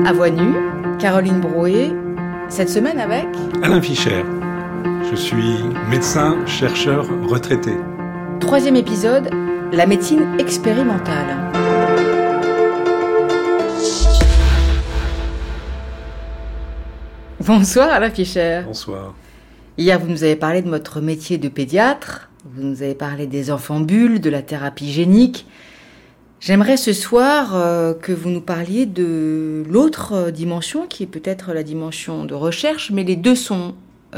À Voix nue, Caroline Brouet, cette semaine avec Alain Fischer. Je suis médecin, chercheur, retraité. 3e épisode, la médecine expérimentale. Bonsoir Alain Fischer. Bonsoir. Hier, vous nous avez parlé de votre métier de pédiatre, vous nous avez parlé des enfants bulles, de la thérapie génique. J'aimerais ce soir que vous nous parliez de l'autre dimension, qui est peut-être la dimension de recherche, mais les deux sont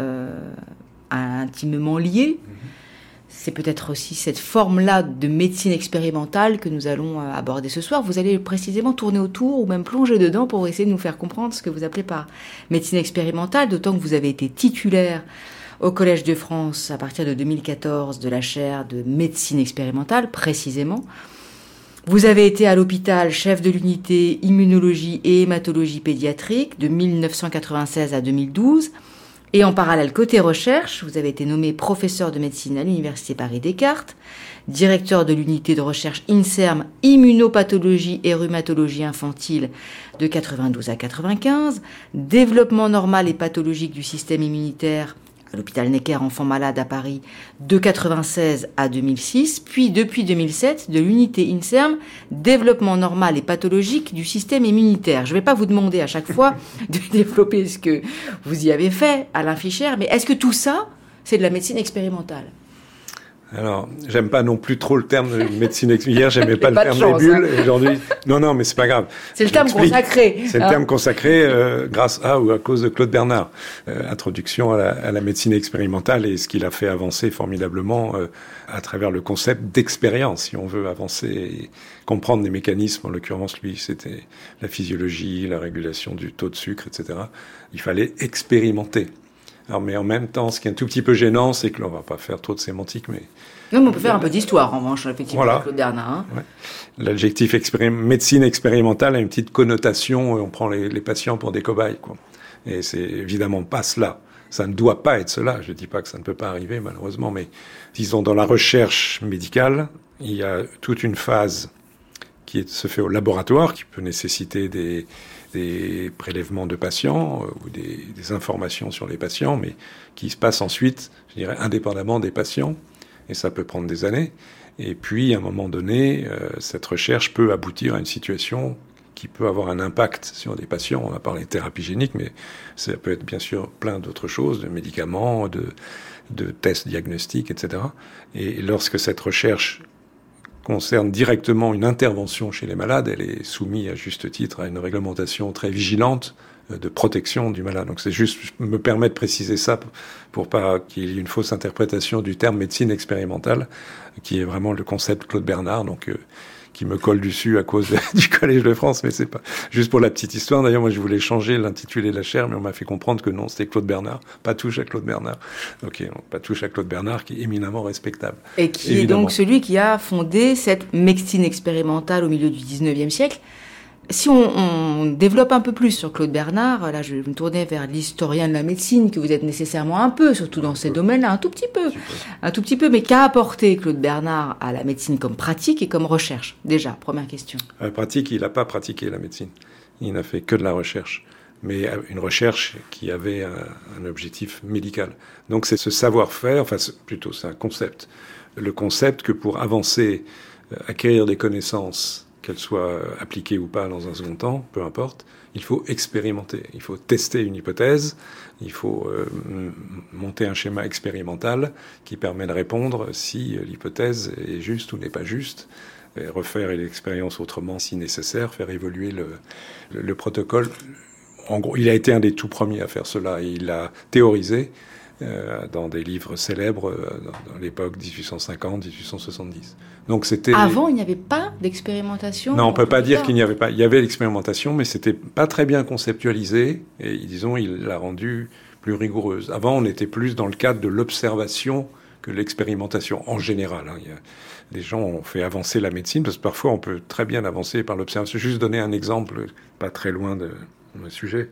intimement liés. C'est peut-être aussi cette forme-là de médecine expérimentale que nous allons aborder ce soir. Vous allez précisément tourner autour ou même plonger dedans pour essayer de nous faire comprendre ce que vous appelez par médecine expérimentale, d'autant que vous avez été titulaire au Collège de France à partir de 2014 de la chaire de médecine expérimentale, précisément. Vous avez été à l'hôpital chef de l'unité immunologie et hématologie pédiatrique de 1996 à 2012. Et en parallèle, côté recherche, vous avez été nommé professeur de médecine à l'Université Paris-Descartes, directeur de l'unité de recherche INSERM immunopathologie et rhumatologie infantile de 92 à 95, développement normal et pathologique du système immunitaire à l'hôpital Necker enfants malades à Paris de 96 à 2006, puis depuis 2007 de l'unité INSERM développement normal et pathologique du système immunitaire. Je ne vais pas vous demander à chaque fois de développer ce que vous y avez fait, Alain Fischer, mais est-ce que tout ça, c'est de la médecine expérimentale ? Alors, j'aime pas non plus trop le terme de médecine expérimentale. Hier, j'aimais pas le terme chance, des bulles. Et aujourd'hui, non, mais c'est pas grave. C'est le terme consacré. C'est le terme consacré grâce à ou à cause de Claude Bernard. Introduction à la médecine expérimentale et ce qu'il a fait avancer formidablement à travers le concept d'expérience. Si on veut avancer et comprendre des mécanismes, en l'occurrence, lui, c'était la physiologie, la régulation du taux de sucre, etc. Il fallait expérimenter. Alors, mais en même temps, ce qui est un tout petit peu gênant, c'est que là, on va pas faire trop de sémantique, mais... Non, mais on peut faire un peu d'histoire, en revanche, effectivement, voilà. Avec Claude Bernard. Hein. Ouais. L'adjectif médecine expérimentale a une petite connotation, on prend les patients pour des cobayes, quoi. Et c'est évidemment pas cela. Ça ne doit pas être cela. Je dis pas que ça ne peut pas arriver, malheureusement, mais disons, dans la recherche médicale, il y a toute une phase qui se fait au laboratoire, qui peut nécessiter des prélèvements de patients ou des informations sur les patients, mais qui se passent ensuite, je dirais, indépendamment des patients, et ça peut prendre des années. Et puis, à un moment donné, cette recherche peut aboutir à une situation qui peut avoir un impact sur des patients. On a parlé de thérapie génique, mais ça peut être bien sûr plein d'autres choses, de médicaments, de tests diagnostiques, etc. Et lorsque cette recherche concerne directement une intervention chez les malades, elle est soumise à juste titre à une réglementation très vigilante de protection du malade. Donc c'est juste, je me permets de préciser ça pour pas qu'il y ait une fausse interprétation du terme médecine expérimentale, qui est vraiment le concept Claude Bernard, donc qui me colle dessus à cause du Collège de France, mais c'est pas juste pour la petite histoire. D'ailleurs, moi, je voulais changer l'intitulé de la chaire, mais on m'a fait comprendre que non, c'était Claude Bernard, pas touche à Claude Bernard. Ok, donc pas touche à Claude Bernard, qui est éminemment respectable. Et qui évidemment. est donc celui qui a fondé cette médecine expérimentale au milieu du 19e siècle. Si on développe un peu plus sur Claude Bernard, là je vais me tourner vers l'historien de la médecine, que vous êtes nécessairement un peu, surtout dans ces domaines-là, un tout petit peu, mais qu'a apporté Claude Bernard à la médecine comme pratique et comme recherche ? Déjà, première question. Pratique, il n'a pas pratiqué la médecine. Il n'a fait que de la recherche. Mais une recherche qui avait un objectif médical. Donc c'est ce savoir-faire, plutôt c'est un concept. Le concept que pour avancer, acquérir des connaissances, qu'elles soient appliquées ou pas dans un second temps, peu importe, il faut expérimenter. Il faut tester une hypothèse, il faut monter un schéma expérimental qui permet de répondre si l'hypothèse est juste ou n'est pas juste, et refaire l'expérience autrement si nécessaire, faire évoluer le protocole. En gros, il a été un des tout premiers à faire cela, et il l'a théorisé dans des livres célèbres dans l'époque 1850-1870. Donc c'était... Avant, il n'y avait pas d'expérimentation ? Non, on peut pas dire qu'il n'y avait pas. Il y avait l'expérimentation, mais c'était pas très bien conceptualisé, et disons, il l'a rendue plus rigoureuse. Avant, on était plus dans le cadre de l'observation que l'expérimentation, en général. Les gens ont fait avancer la médecine, parce que parfois, on peut très bien avancer par l'observation. Juste donner un exemple, pas très loin de mon sujet.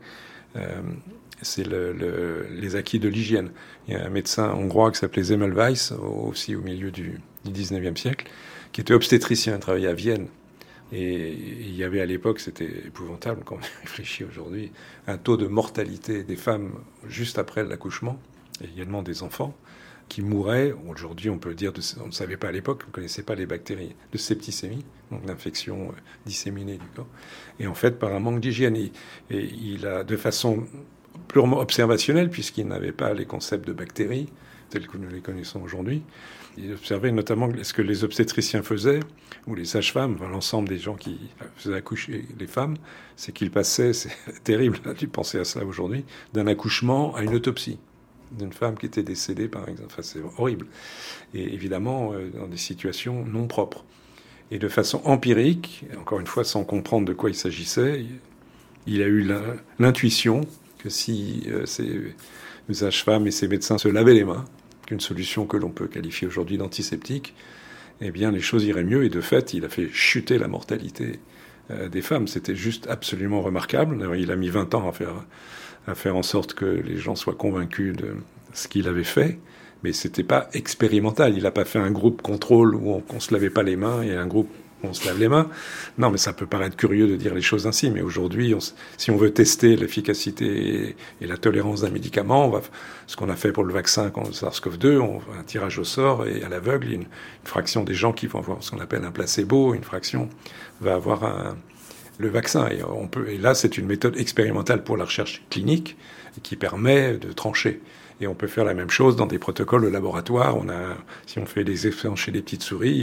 C'est les acquis de l'hygiène. Il y a un médecin hongrois qui s'appelait Semmelweis, aussi au milieu du 19e siècle, qui était obstétricien, travaillait à Vienne Et il y avait à l'époque, c'était épouvantable quand on réfléchit aujourd'hui, un taux de mortalité des femmes juste après l'accouchement, et également des enfants, qui mouraient. Aujourd'hui, on peut dire, on ne savait pas à l'époque, on ne connaissait pas les bactéries, de septicémie, donc d'infection disséminée du corps. Et en fait, par un manque d'hygiène. Et il a, de façon purement observationnelle, puisqu'il n'avait pas les concepts de bactéries tels que nous les connaissons aujourd'hui, il observait notamment ce que les obstétriciens faisaient, ou les sages-femmes, enfin, l'ensemble des gens qui faisaient accoucher les femmes, c'est qu'ils passaient, c'est terrible, là, tu pensais à cela aujourd'hui, d'un accouchement à une autopsie d'une femme qui était décédée, par exemple. Enfin, c'est horrible. Et évidemment, dans des situations non propres. Et de façon empirique, encore une fois, sans comprendre de quoi il s'agissait, il a eu l'intuition que si ces sages-femmes et ces médecins se lavaient les mains, qu'une solution que l'on peut qualifier aujourd'hui d'antiseptique, eh bien, les choses iraient mieux. Et de fait, il a fait chuter la mortalité des femmes. C'était juste absolument remarquable. D'ailleurs, il a mis 20 ans à faire en sorte que les gens soient convaincus de ce qu'il avait fait. Mais c'était pas expérimental. Il n'a pas fait un groupe contrôle où on se lavait pas les mains et un groupe où on se lave les mains. Non, mais ça peut paraître curieux de dire les choses ainsi. Mais aujourd'hui, si on veut tester l'efficacité et la tolérance d'un médicament, ce qu'on a fait pour le vaccin contre le SARS-CoV-2, on fait un tirage au sort et à l'aveugle, une fraction des gens qui vont avoir ce qu'on appelle un placebo, une fraction va avoir le vaccin. Et là, c'est une méthode expérimentale pour la recherche clinique qui permet de trancher. Et on peut faire la même chose dans des protocoles de laboratoire. Si on fait des expériences chez des petites souris,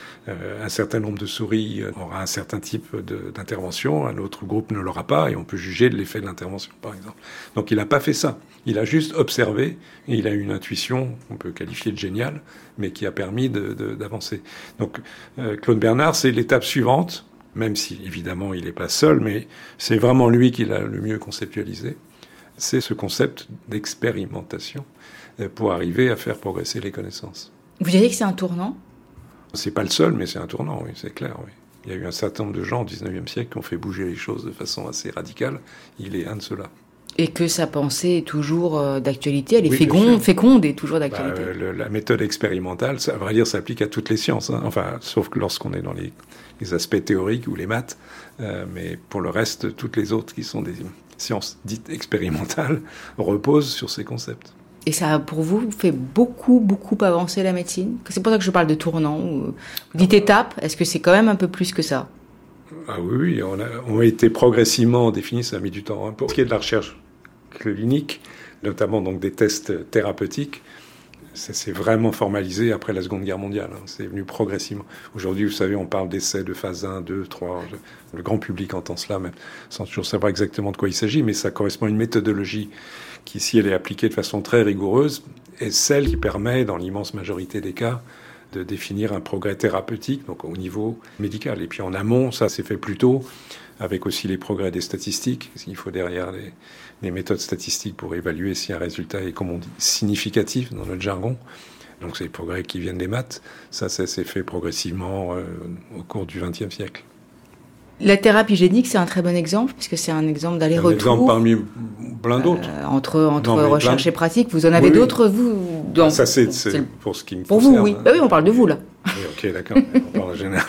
un certain nombre de souris aura un certain type d'intervention, un autre groupe ne l'aura pas, et on peut juger de l'effet de l'intervention, par exemple. Donc il n'a pas fait ça. Il a juste observé, et il a eu une intuition qu'on peut qualifier de géniale, mais qui a permis d'avancer. Donc Claude Bernard, c'est l'étape suivante, même si évidemment il n'est pas seul, mais c'est vraiment lui qui l'a le mieux conceptualisé. C'est ce concept d'expérimentation pour arriver à faire progresser les connaissances. Vous diriez que c'est un tournant ? C'est pas le seul, mais c'est un tournant, oui, c'est clair. Oui. Il y a eu un certain nombre de gens au XIXe siècle qui ont fait bouger les choses de façon assez radicale. Il est un de ceux-là. Et que sa pensée est toujours d'actualité, elle est féconde et toujours d'actualité. La méthode expérimentale, ça, à vrai dire, s'applique à toutes les sciences. Hein. Enfin, sauf que lorsqu'on est dans les aspects théoriques ou les maths. Mais pour le reste, toutes les autres qui sont des sciences dites expérimentales reposent sur ces concepts. Et ça, pour vous, fait beaucoup, beaucoup avancer la médecine ? C'est pour ça que je parle de tournant. Vous dites étape, est-ce que c'est quand même un peu plus que ça ? Ah oui, on a été progressivement définis, ça a mis du temps. Hein. Pour ce qui est de la recherche clinique, notamment donc des tests thérapeutiques, ça s'est vraiment formalisé après la Seconde Guerre mondiale. Hein. C'est venu progressivement. Aujourd'hui, vous savez, on parle d'essais de phase 1, 2, 3. Le grand public entend cela, même sans toujours savoir exactement de quoi il s'agit, mais ça correspond à une méthodologie qui, si elle est appliquée de façon très rigoureuse, est celle qui permet, dans l'immense majorité des cas, de définir un progrès thérapeutique, donc au niveau médical. Et puis en amont, ça s'est fait plus tôt, avec aussi les progrès des statistiques. Il faut derrière les méthodes statistiques pour évaluer si un résultat est, comme on dit, significatif dans notre jargon. Donc c'est les progrès qui viennent des maths. Ça s'est fait progressivement au cours du XXe siècle. La thérapie génique, c'est un très bon exemple, puisque c'est un exemple d'aller-retour. Un exemple parmi plein d'autres. Entre recherche et pratique. Vous en avez d'autres, vous Ça, c'est pour ce qui me concerne. Pour vous, oui. Oui, on parle de vous, là. Oui, ok, d'accord. On parle en général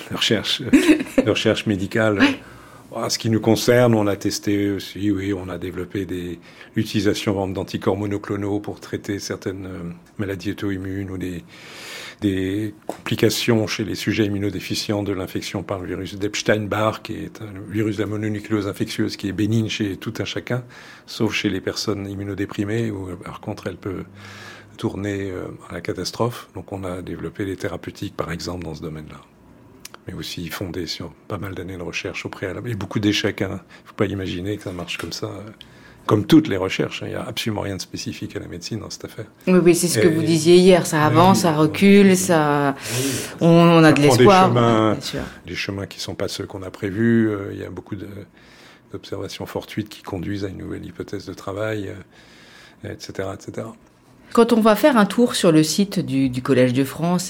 de recherche médicale. Ouais. Ce qui nous concerne, on a testé aussi, oui, on a développé l'utilisation d'anticorps monoclonaux pour traiter certaines maladies auto-immunes ou des complications chez les sujets immunodéficients de l'infection par le virus d'Epstein-Barr, qui est un virus de la mononucléose infectieuse qui est bénigne chez tout un chacun, sauf chez les personnes immunodéprimées, où par contre elle peut tourner à la catastrophe. Donc on a développé des thérapeutiques, par exemple, dans ce domaine-là. Mais aussi fondé sur pas mal d'années de recherche au préalable. Et beaucoup d'échecs. Il ne faut pas imaginer que ça marche comme ça. Comme toutes les recherches, il n'y a absolument rien de spécifique à la médecine dans cette affaire. Oui, c'est ce que vous disiez hier. Ça avance, ça recule, on a de l'espoir. Des chemins qui ne sont pas ceux qu'on a prévus. Il y a beaucoup d'observations fortuites qui conduisent à une nouvelle hypothèse de travail, etc., etc. Quand on va faire un tour sur le site du Collège de France,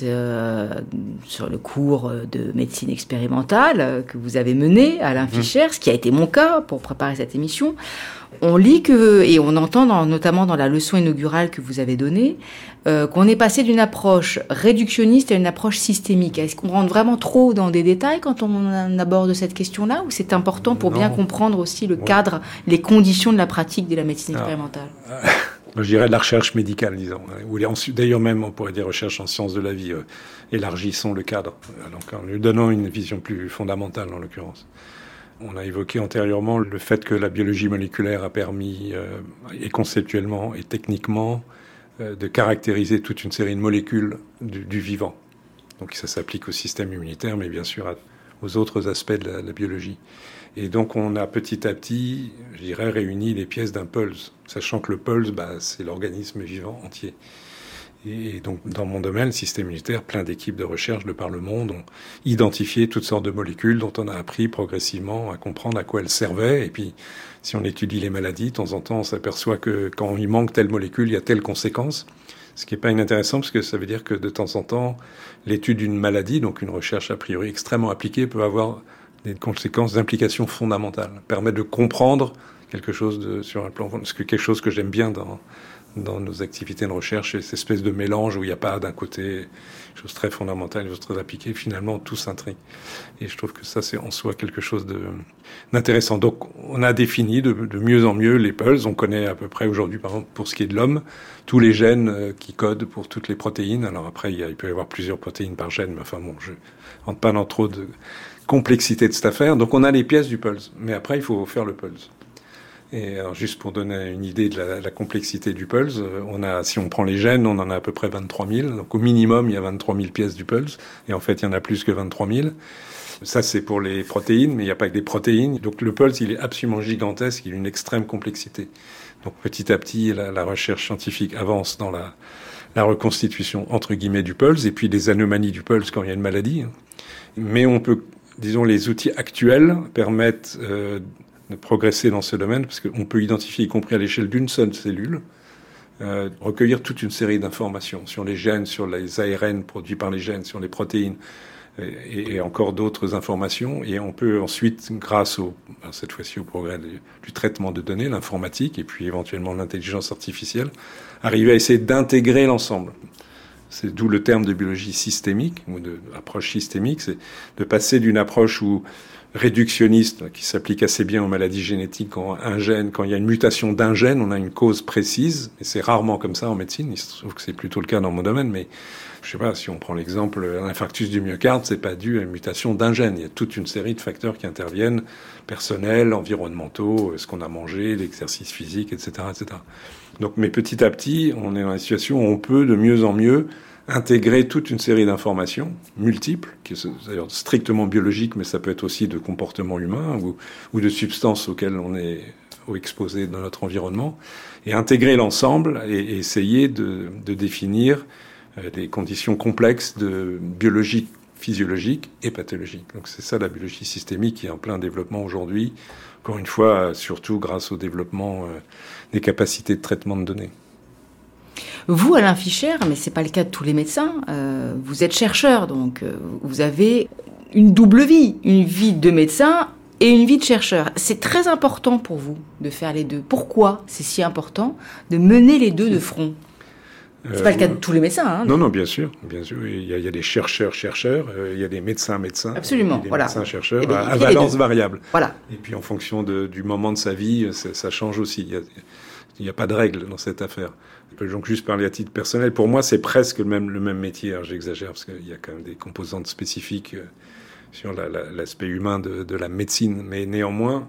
sur le cours de médecine expérimentale que vous avez mené, Alain Fischer, ce qui a été mon cas pour préparer cette émission, on lit et on entend notamment dans la leçon inaugurale que vous avez donnée, qu'on est passé d'une approche réductionniste à une approche systémique. Est-ce qu'on rentre vraiment trop dans des détails quand on aborde cette question-là, ou c'est important pour bien comprendre aussi le cadre, les conditions de la pratique de la médecine expérimentale? Je dirais de la recherche médicale, disons. Ou d'ailleurs même, on pourrait dire recherche en sciences de la vie. Élargissons le cadre, donc en lui donnant une vision plus fondamentale, en l'occurrence. On a évoqué antérieurement le fait que la biologie moléculaire a permis, et conceptuellement et techniquement, de caractériser toute une série de molécules du vivant. Donc ça s'applique au système immunitaire, mais bien sûr aux autres aspects de la biologie. Et donc on a petit à petit, je dirais, réuni les pièces d'un pulse, sachant que le pulse, c'est l'organisme vivant entier. Et donc dans mon domaine, le système immunitaire, plein d'équipes de recherche de par le monde ont identifié toutes sortes de molécules dont on a appris progressivement à comprendre à quoi elles servaient. Et puis si on étudie les maladies, de temps en temps on s'aperçoit que quand il manque telle molécule, il y a telle conséquence. Ce qui n'est pas inintéressant, parce que ça veut dire que de temps en temps, l'étude d'une maladie, donc une recherche a priori extrêmement appliquée, peut avoir des conséquences d'implication fondamentale, permet de comprendre quelque chose sur un plan, parce que quelque chose que j'aime bien dans nos activités de recherche, c'est cette espèce de mélange où il n'y a pas d'un côté chose très fondamentale, chose très appliquée, finalement tout s'intrigue. Et je trouve que ça, c'est en soi quelque chose d'intéressant. Donc on a défini de mieux en mieux les pulses. On connaît à peu près aujourd'hui, par exemple, pour ce qui est de l'homme, tous les gènes qui codent pour toutes les protéines. Alors après, il peut y avoir plusieurs protéines par gène, mais enfin bon, je rentre pas dans trop de complexité de cette affaire. Donc on a les pièces du pulse, mais après il faut faire le pulse. Et alors, juste pour donner une idée de la complexité du pulse, si on prend les gènes, on en a à peu près 23 000. Donc au minimum, il y a 23 000 pièces du pulse, et en fait il y en a plus que 23 000. Ça c'est pour les protéines, mais il n'y a pas que des protéines. Donc le pulse, il est absolument gigantesque, il a une extrême complexité. Donc petit à petit, la recherche scientifique avance dans la reconstitution entre guillemets du pulse, et puis des anomalies du pulse quand il y a une maladie. Mais on peut, disons, les outils actuels permettent de progresser dans ce domaine, parce qu'on peut identifier, y compris à l'échelle d'une seule cellule, recueillir toute une série d'informations sur les gènes, sur les ARN produits par les gènes, sur les protéines, et encore d'autres informations. Et on peut ensuite, grâce cette fois-ci au progrès du traitement de données, l'informatique, et puis éventuellement l'intelligence artificielle, arriver à essayer d'intégrer l'ensemble. C'est d'où le terme de biologie systémique, ou d'approche systémique, c'est de passer d'une approche réductionniste, qui s'applique assez bien aux maladies génétiques, quand il y a une mutation d'un gène, on a une cause précise, et c'est rarement comme ça en médecine, il se trouve que c'est plutôt le cas dans mon domaine, mais je sais pas, si on prend l'exemple, l'infarctus du myocarde, c'est pas dû à une mutation d'un gène, il y a toute une série de facteurs qui interviennent, personnels, environnementaux, ce qu'on a mangé, l'exercice physique, etc., etc. Donc, mais petit à petit, on est dans une situation où on peut de mieux en mieux intégrer toute une série d'informations multiples, qui sont d'ailleurs strictement biologiques, mais ça peut être aussi de comportements humains ou de substances auxquelles on est exposé dans notre environnement, et intégrer l'ensemble et essayer de définir des conditions complexes de biologie physiologique et pathologique. Donc c'est ça la biologie systémique qui est en plein développement aujourd'hui, encore une fois, surtout grâce au développement des capacités de traitement de données. Vous, Alain Fischer, mais c'est pas le cas de tous les médecins, vous êtes chercheur, donc vous avez une double vie, une vie de médecin et une vie de chercheur. C'est très important pour vous de faire les deux. Pourquoi c'est si important de mener les deux de front ? C'est pas le cas de tous les médecins. Hein, non, bien sûr. Il y a des chercheurs, il y a des médecins. Absolument, des voilà. médecins, chercheurs, et à valence variable. Voilà. Et puis en fonction du moment de sa vie, ça change aussi. Il n'y a pas de règle dans cette affaire. Je peux donc juste parler à titre personnel. Pour moi, c'est presque le même métier. Alors, j'exagère parce qu'il y a quand même des composantes spécifiques sur l'aspect humain de la médecine. Mais néanmoins,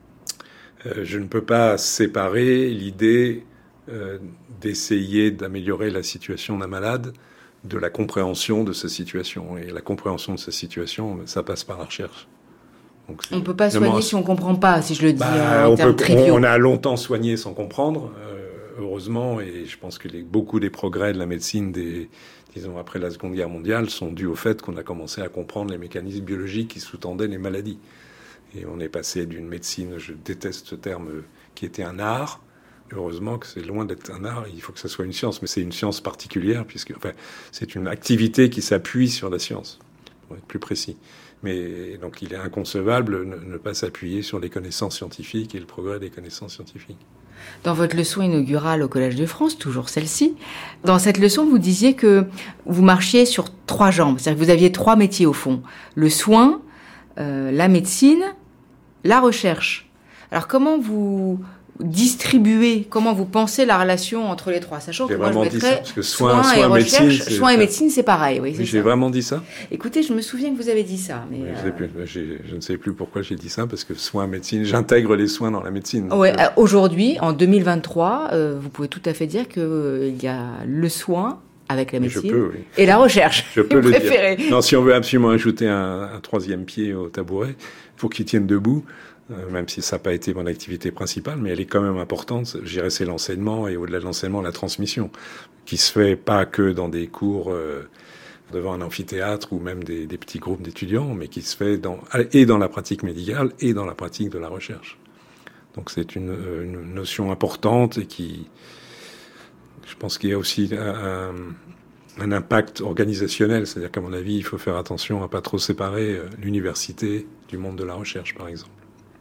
je ne peux pas séparer l'idée d'essayer d'améliorer la situation d'un malade de la compréhension de sa situation. Et la compréhension de sa situation, ça passe par la recherche. Donc, on ne peut pas soigner si on ne comprend pas, si je le dis en termes triviaux. On a longtemps soigné sans comprendre, heureusement, et je pense que beaucoup des progrès de la médecine disons après la Seconde Guerre mondiale sont dus au fait qu'on a commencé à comprendre les mécanismes biologiques qui sous-tendaient les maladies. Et on est passé d'une médecine, je déteste ce terme, qui était un art, heureusement que c'est loin d'être un art, il faut que ça soit une science, mais c'est une science particulière, c'est une activité qui s'appuie sur la science, pour être plus précis. Mais donc il est inconcevable de ne pas s'appuyer sur les connaissances scientifiques et le progrès des connaissances scientifiques. Dans votre leçon inaugurale au Collège de France, toujours celle-ci, dans cette leçon, vous disiez que vous marchiez sur 3 jambes, c'est-à-dire que vous aviez 3 métiers au fond. Le soin, la médecine, la recherche. Alors comment vous distribuez, comment vous pensez la relation entre les 3, sachant que moi je mettrais parce que soin et recherche, soin et médecine, c'est pareil. Oui, j'ai vraiment dit ça. Écoutez, je me souviens que vous avez dit ça. Mais je ne sais plus pourquoi j'ai dit ça, parce que soin, médecine, j'intègre les soins dans la médecine. Ouais, aujourd'hui, en 2023, vous pouvez tout à fait dire qu'il y a le soin avec la médecine et la recherche. Je peux le dire. Non, si on veut absolument ajouter un 3e pied au tabouret, pour qu'il tienne debout, même si ça n'a pas été mon activité principale, mais elle est quand même importante. Je dirais c'est l'enseignement, et au-delà de l'enseignement, la transmission, qui se fait pas que dans des cours devant un amphithéâtre ou même des petits groupes d'étudiants, mais qui se fait dans la pratique médicale et dans la pratique de la recherche. Donc c'est une notion importante et qui, je pense qu'il y a aussi un impact organisationnel, c'est-à-dire qu'à mon avis, il faut faire attention à pas trop séparer l'université du monde de la recherche, par exemple.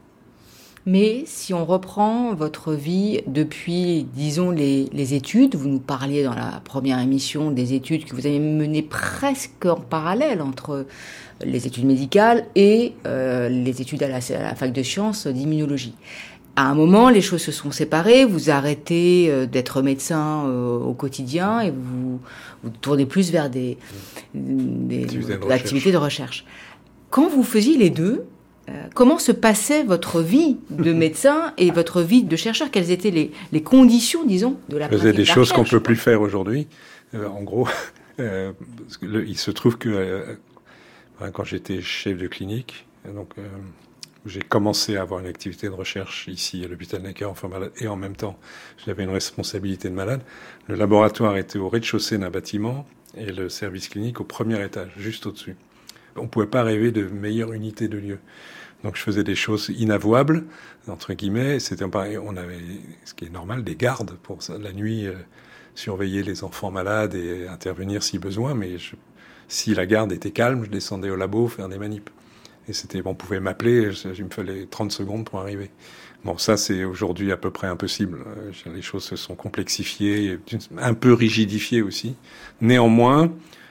Mais si on reprend votre vie depuis, disons, les études, vous nous parliez dans la première émission des études que vous avez menées presque en parallèle entre les études médicales et les études à la fac de sciences d'immunologie. À un moment, les choses se sont séparées, vous arrêtez d'être médecin au quotidien et vous tournez plus vers des activités de recherche. Quand vous faisiez les deux, comment se passait votre vie de médecin et votre vie de chercheur? Quelles étaient les conditions, disons, de la pratique de la recherche? Je faisais des choses qu'on ne peut plus faire aujourd'hui. En gros, parce que il se trouve que quand j'étais chef de clinique, donc j'ai commencé à avoir une activité de recherche ici à l'hôpital Necker, enfants malades, et en même temps, j'avais une responsabilité de malade. Le laboratoire était au rez-de-chaussée d'un bâtiment et le service clinique au premier étage, juste au-dessus. On ne pouvait pas rêver de meilleure unité de lieu. Donc je faisais des choses inavouables, entre guillemets. On avait, ce qui est normal, des gardes pour ça, la nuit, surveiller les enfants malades et intervenir si besoin. Mais si la garde était calme, je descendais au labo faire des manips. Et on pouvait m'appeler, il me fallait 30 secondes pour arriver. Bon, ça c'est aujourd'hui à peu près impossible. Les choses se sont complexifiées, un peu rigidifiées aussi. Néanmoins,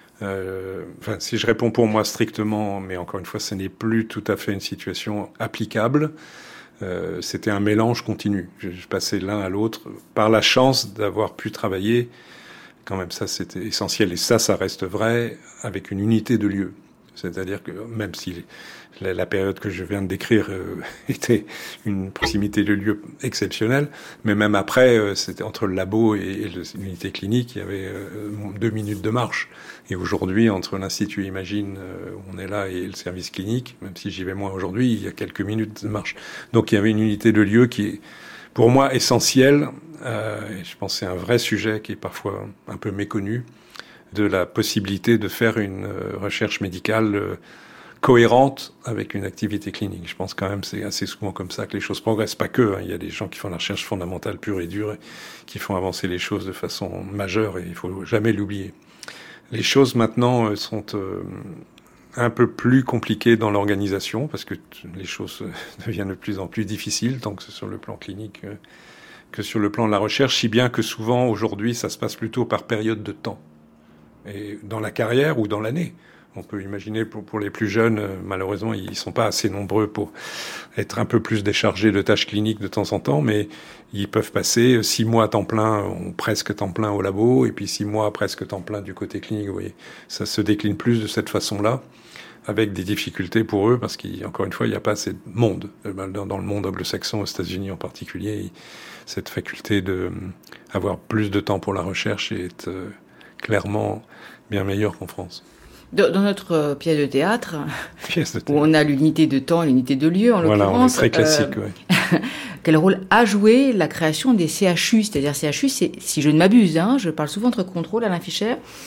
si je réponds pour moi strictement, mais encore une fois, ce n'est plus tout à fait une situation applicable. C'était un mélange continu. Je passais l'un à l'autre par la chance d'avoir pu travailler. Quand même, ça, c'était essentiel. Et ça reste vrai avec une unité de lieu. C'est-à-dire que même si la période que je viens de décrire était une proximité de lieu exceptionnelle, mais même après, c'était entre le labo et l'unité clinique, il y avait 2 minutes de marche. Et aujourd'hui, entre l'Institut Imagine, où on est là, et le service clinique, même si j'y vais moins aujourd'hui, il y a quelques minutes de marche. Donc il y avait une unité de lieu qui est, pour moi, essentielle. Et je pense que c'est un vrai sujet qui est parfois un peu méconnu, de la possibilité de faire une recherche médicale cohérente avec une activité clinique. Je pense quand même c'est assez souvent comme ça que les choses progressent. Pas que, il y a des gens qui font la recherche fondamentale pure et dure, qui font avancer les choses de façon majeure, et il faut jamais l'oublier. Les choses maintenant sont un peu plus compliquées dans l'organisation, parce que les choses deviennent de plus en plus difficiles, tant que c'est sur le plan clinique que sur le plan de la recherche, si bien que souvent aujourd'hui ça se passe plutôt par période de temps. Et dans la carrière ou dans l'année. On peut imaginer pour les plus jeunes, malheureusement, ils sont pas assez nombreux pour être un peu plus déchargés de tâches cliniques de temps en temps, mais ils peuvent passer 6 mois à temps plein, ou presque temps plein au labo, et puis 6 mois presque temps plein du côté clinique. Vous voyez, ça se décline plus de cette façon-là, avec des difficultés pour eux, parce qu'encore une fois, il n'y a pas assez de monde. Dans le monde anglo-saxon, aux États-Unis en particulier, cette faculté de avoir plus de temps pour la recherche est clairement bien meilleur qu'en France. Dans notre pièce de théâtre, où on a l'unité de temps et l'unité de lieu, en l'occurrence... Voilà, on est très classique, ouais. Quel rôle a joué la création des CHU? C'est-à-dire CHU, c'est, si je ne m'abuse, je parle souvent entre contrôle, Alain Fischer,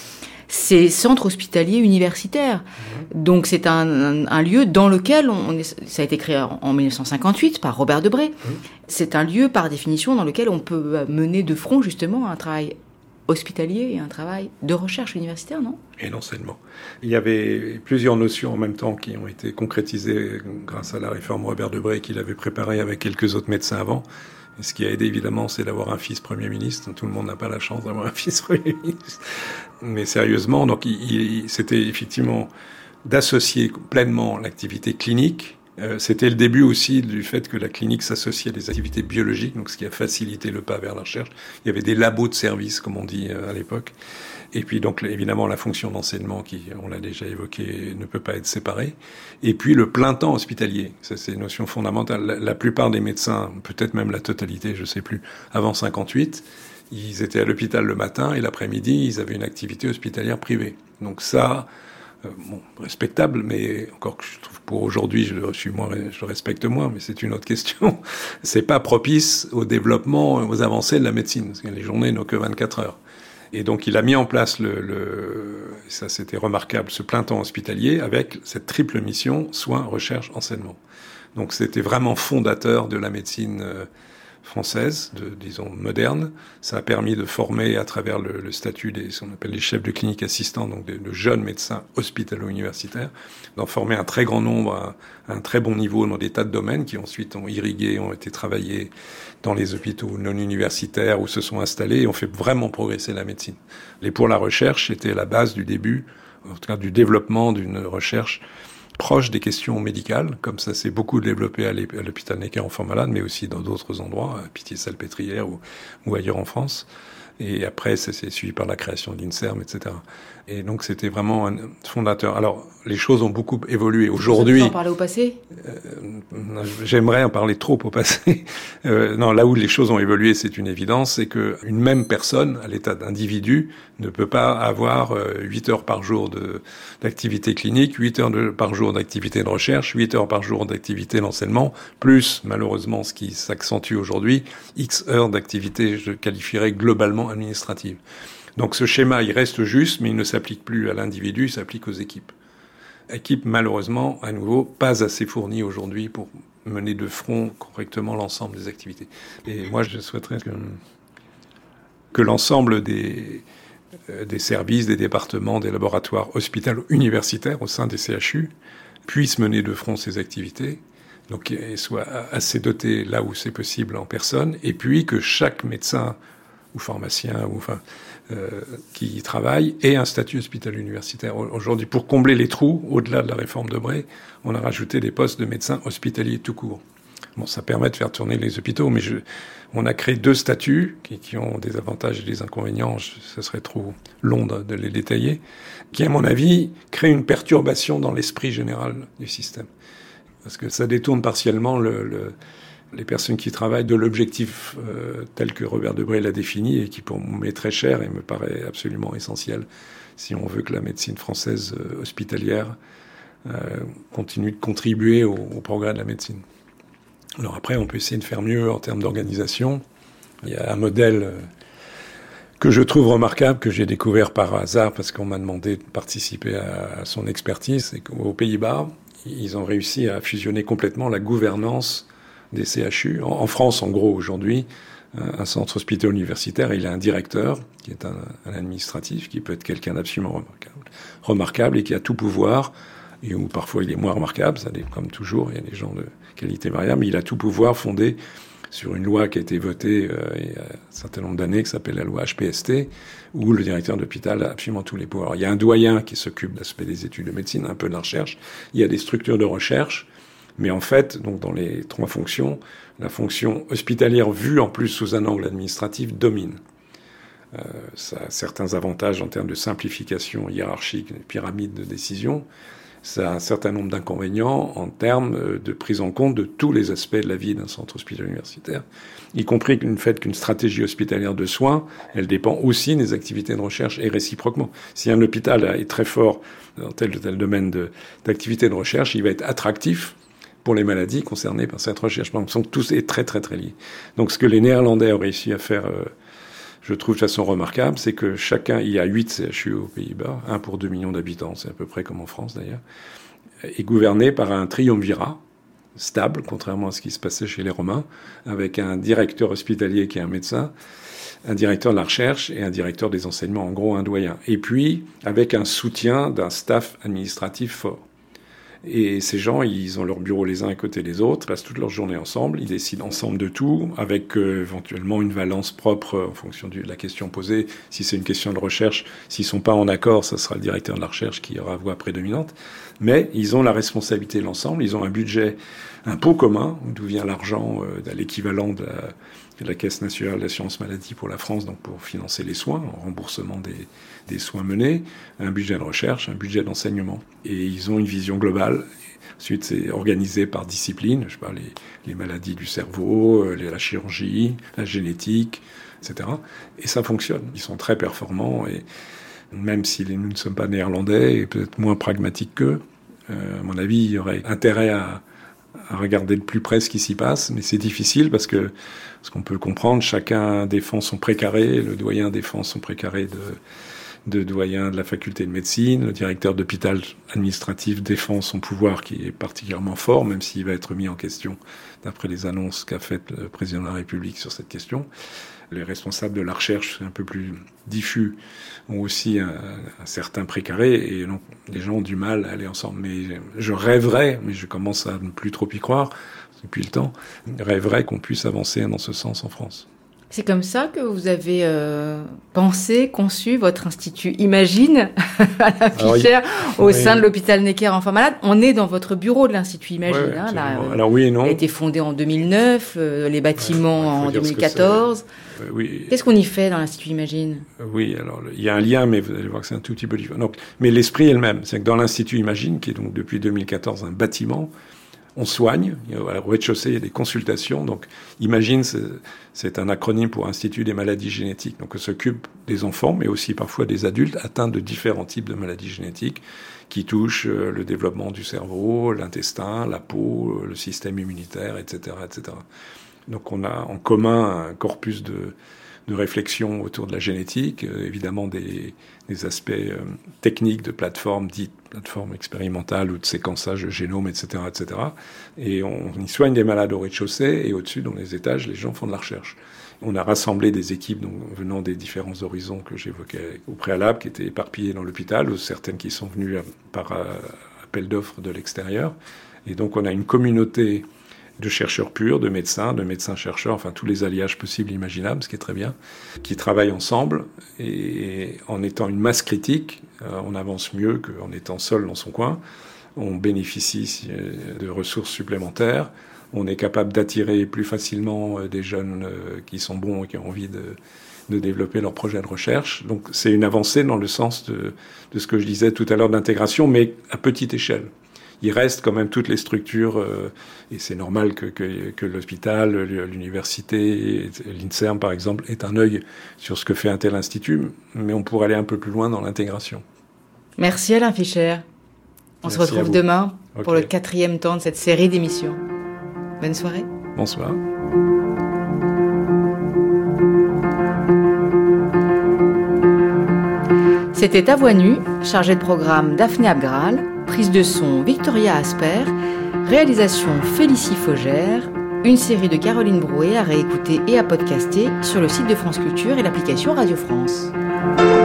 ces centres hospitaliers universitaires. Donc c'est un lieu dans lequel ça a été créé en 1958 par Robert Debré. C'est un lieu par définition dans lequel on peut mener de front justement un travail hospitalier et un travail de recherche universitaire, non ? Et non seulement. Il y avait plusieurs notions en même temps qui ont été concrétisées grâce à la réforme Robert Debré qu'il avait préparée avec quelques autres médecins avant. Et ce qui a aidé, évidemment, c'est d'avoir un fils Premier ministre. Tout le monde n'a pas la chance d'avoir un fils Premier ministre. Mais sérieusement, donc, c'était effectivement d'associer pleinement l'activité clinique. C'était le début aussi du fait que la clinique s'associait à des activités biologiques, donc ce qui a facilité le pas vers la recherche. Il y avait des labos de service, comme on dit à l'époque. Et puis donc évidemment la fonction d'enseignement qui, on l'a déjà évoqué, ne peut pas être séparée. Et puis le plein temps hospitalier, ça c'est une notion fondamentale. La plupart des médecins, peut-être même la totalité, je sais plus, avant 58, ils étaient à l'hôpital le matin et l'après-midi ils avaient une activité hospitalière privée. Donc ça, respectable, mais encore que je trouve pour aujourd'hui, je le respecte moins, mais c'est une autre question. C'est pas propice au développement, aux avancées de la médecine, parce que les journées n'ont que 24 heures. Et donc, il a mis en place ça c'était remarquable, ce plein temps hospitalier avec cette triple mission, soins, recherche, enseignement. Donc, c'était vraiment fondateur de la médecine française, disons moderne. Ça a permis de former à travers le statut ce qu'on appelle les chefs de clinique assistants, donc de jeunes médecins hospitalo-universitaires, d'en former un très grand nombre à un très bon niveau dans des tas de domaines qui ensuite ont irrigué, ont été travaillés dans les hôpitaux non universitaires où se sont installés et ont fait vraiment progresser la médecine. Et pour la recherche, c'était la base du début, en tout cas du développement d'une recherche proche des questions médicales, comme ça s'est beaucoup développé à l'hôpital Necker enfants malades, mais aussi dans d'autres endroits, à Pitié-Salpêtrière ou ailleurs en France. Et après, ça s'est suivi par la création d'INSERM, etc. Et donc, c'était vraiment un fondateur. Alors, les choses ont beaucoup évolué. Aujourd'hui... Vous en parler au passé j'aimerais en parler trop au passé. Non, là où les choses ont évolué, c'est une évidence, c'est qu'une même personne, à l'état d'individu, ne peut pas avoir 8 heures par jour d'activité clinique, 8 heures par jour d'activité de recherche, 8 heures par jour d'activité d'enseignement, plus, malheureusement, ce qui s'accentue aujourd'hui, X heures d'activité, je qualifierais globalement administrative. Donc ce schéma, il reste juste, mais il ne s'applique plus à l'individu, il s'applique aux équipes. Équipes, malheureusement, à nouveau, pas assez fournies aujourd'hui pour mener de front correctement l'ensemble des activités. Et moi, je souhaiterais que l'ensemble des services, des départements, des laboratoires hospitalo-universitaires au sein des CHU puissent mener de front ces activités, donc et soient assez dotés là où c'est possible en personne, et puis que chaque médecin ou pharmacien qui y travaille ait un statut hospitalo-universitaire. Aujourd'hui, pour combler les trous, au-delà de la réforme Debré, on a rajouté des postes de médecins hospitaliers tout court. Bon, ça permet de faire tourner les hôpitaux, mais on a créé 2 statuts qui ont des avantages et des inconvénients, ce serait trop long de les détailler, qui, à mon avis, créent une perturbation dans l'esprit général du système. Parce que ça détourne partiellement les personnes qui travaillent de l'objectif tel que Robert Debré l'a défini et qui pour moi m'est très cher et me paraît absolument essentiel si on veut que la médecine française hospitalière continue de contribuer au progrès de la médecine. Alors après, on peut essayer de faire mieux en termes d'organisation. Il y a un modèle que je trouve remarquable, que j'ai découvert par hasard parce qu'on m'a demandé de participer à son expertise. C'est qu'aux Pays-Bas, ils ont réussi à fusionner complètement la gouvernance des CHU. En France, en gros, aujourd'hui, un centre hospitalo-universitaire, il a un directeur, qui est un administratif, qui peut être quelqu'un d'absolument remarquable et qui a tout pouvoir, et où parfois il est moins remarquable, ça comme toujours, il y a des gens de qualité variable, mais il a tout pouvoir fondé sur une loi qui a été votée il y a un certain nombre d'années, qui s'appelle la loi HPST, où le directeur d'hôpital a absolument tous les pouvoirs. Il y a un doyen qui s'occupe de l'aspect des études de médecine, un peu de la recherche, il y a des structures de recherche, mais en fait, donc dans les 3 fonctions, la fonction hospitalière vue en plus sous un angle administratif domine. Ça a certains avantages en termes de simplification hiérarchique, de pyramide de décision. Ça a un certain nombre d'inconvénients en termes de prise en compte de tous les aspects de la vie d'un centre hospitalo-universitaire, y compris le fait qu'une stratégie hospitalière de soins, elle dépend aussi des activités de recherche et réciproquement. Si un hôpital est très fort dans tel ou tel domaine d'activité de recherche, il va être attractif pour les maladies concernées par cette recherche. Donc, tous est très, très, très liés. Donc, ce que les Néerlandais ont réussi à faire, je trouve de façon remarquable, c'est que il y a 8 CHU aux Pays-Bas, 1 pour 2 millions d'habitants, c'est à peu près comme en France d'ailleurs, est gouverné par un triumvirat stable, contrairement à ce qui se passait chez les Romains, avec un directeur hospitalier qui est un médecin, un directeur de la recherche et un directeur des enseignements, en gros un doyen. Et puis, avec un soutien d'un staff administratif fort. Et ces gens, ils ont leur bureau les uns à côté des autres, passent toute leur journée ensemble, ils décident ensemble de tout, avec éventuellement une valence propre en fonction de la question posée. Si c'est une question de recherche, s'ils sont pas en accord, ça sera le directeur de la recherche qui aura voix prédominante. Mais ils ont la responsabilité de l'ensemble, ils ont un budget, un pot commun, d'où vient l'argent, l'équivalent de la Caisse nationale d'assurance maladie pour la France, donc pour financer les soins, en remboursement des soins menés, un budget de recherche, un budget d'enseignement. Et ils ont une vision globale. Ensuite, c'est organisé par discipline, je sais pas, les maladies du cerveau, la chirurgie, la génétique, etc. Et ça fonctionne. Ils sont très performants et même si nous ne sommes pas néerlandais et peut-être moins pragmatiques qu'eux, à mon avis, il y aurait intérêt à regarder de plus près ce qui s'y passe, mais c'est difficile parce qu'on peut le comprendre, chacun défend son précaré, le doyen défend son précaré de doyen de la faculté de médecine, le directeur d'hôpital administratif défend son pouvoir qui est particulièrement fort, même s'il va être mis en question d'après les annonces qu'a faites le président de la République sur cette question. Les responsables de la recherche, un peu plus diffus, ont aussi un certain précaré et donc les gens ont du mal à aller ensemble. Mais je rêverais, mais je commence à ne plus trop y croire depuis le temps, rêverais qu'on puisse avancer dans ce sens en France. C'est comme ça que vous avez pensé, conçu votre institut Imagine à la Fichère, au sein de l'hôpital Necker Enfants Malades. On est dans votre bureau de l'Institut Imagine. Alors oui et non. Il a été fondé en 2009, les bâtiments en 2014. Oui. Qu'est-ce qu'on y fait dans l'Institut Imagine ? Oui, alors il y a un lien, mais vous allez voir que c'est un tout petit peu différent. Donc, mais l'esprit est le même. C'est que dans l'Institut Imagine, qui est donc depuis 2014 un bâtiment, on soigne. Au rez-de-chaussée, il y a des consultations. Donc, Imagine, c'est un acronyme pour Institut des maladies génétiques. Donc, on s'occupe des enfants, mais aussi parfois des adultes atteints de différents types de maladies génétiques qui touchent le développement du cerveau, l'intestin, la peau, le système immunitaire, etc., etc. Donc, on a en commun un corpus de réflexion autour de la génétique, évidemment des aspects techniques de plateformes dites plateformes expérimentales ou de séquençage de génome, etc., etc. Et on y soigne des malades au rez-de-chaussée et au-dessus, dans les étages, les gens font de la recherche. On a rassemblé des équipes donc, venant des différents horizons que j'évoquais au préalable, qui étaient éparpillés dans l'hôpital, ou certaines qui sont venues par appel d'offres de l'extérieur. Et donc on a une communauté de chercheurs purs, de médecins-chercheurs, enfin tous les alliages possibles et imaginables, ce qui est très bien, qui travaillent ensemble et en étant une masse critique, on avance mieux qu'en étant seul dans son coin. On bénéficie de ressources supplémentaires, on est capable d'attirer plus facilement des jeunes qui sont bons et qui ont envie de développer leur projet de recherche. Donc c'est une avancée dans le sens de ce que je disais tout à l'heure d'intégration, mais à petite échelle. Il reste quand même toutes les structures, et c'est normal que l'hôpital, l'université, l'INSERM par exemple, ait un œil sur ce que fait un tel institut, mais on pourrait aller un peu plus loin dans l'intégration. Merci Alain Fischer. On se retrouve demain pour le 4e temps de cette série d'émissions. Bonne soirée. Bonsoir. C'était À Voix Nue, chargé de programme Daphné Abgral, prise de son Victoria Asper, réalisation Félicie Faugère, une série de Caroline Brouet à réécouter et à podcaster sur le site de France Culture et l'application Radio France.